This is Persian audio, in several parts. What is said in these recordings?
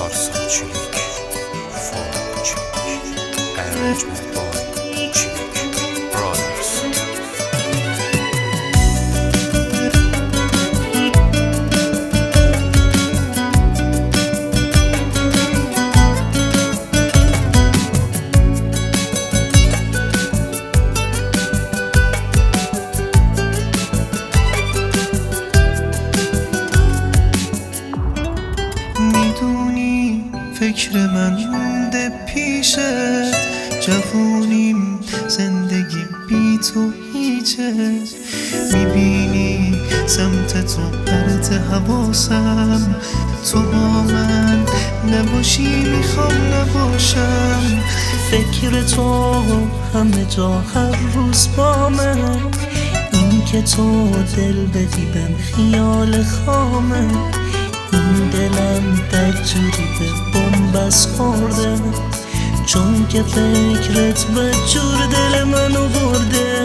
Arsancılık, formçılık, arrangement by Chilik Brothers. میدونی فکر من مونده پیشت، جوونیم زندگی بی تو هیچه. میبینی سمت تو پرت حواسم، تو با من نباشی میخوام نباشم. فکر تو همه جا هر روز با من، این که تو دل بدی بهم خیال خامه. این دلم بدجوری به بنبست خورده، چون که فکرت بدجور دل منو برده.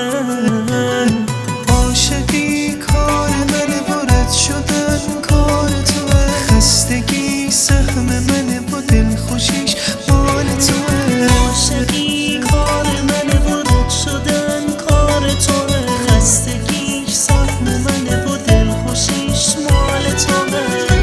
عاشقی کار منه، برد شدن کار توه. خستگی سهم منه، با دل خوشیش مال توه. عاشقی کار منه، برد شدن کار توه. خستگیش سهم منه، با دل خوشیش مال توه.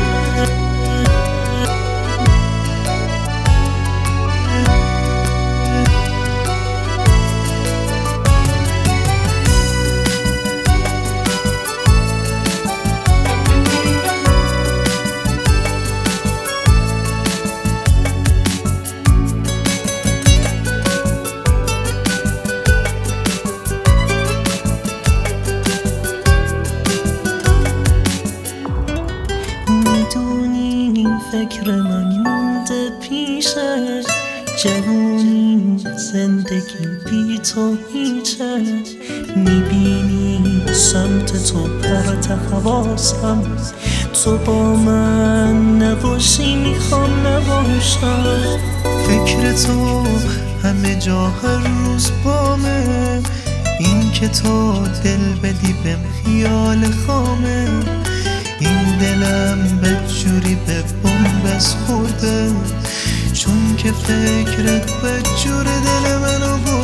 فکر من مونده پیشت، جوونی زندگی بی تو هیچه. میبینی سمت تو پرت حواسم، تو با من نباشی میخوام نباشم. فکر تو همه جا هر روز بامه، این که تو دل بدی بهم خیال خامه. این دلم بدجوری به بنبست خورده، چون که فکرت بدجور دل منو برده.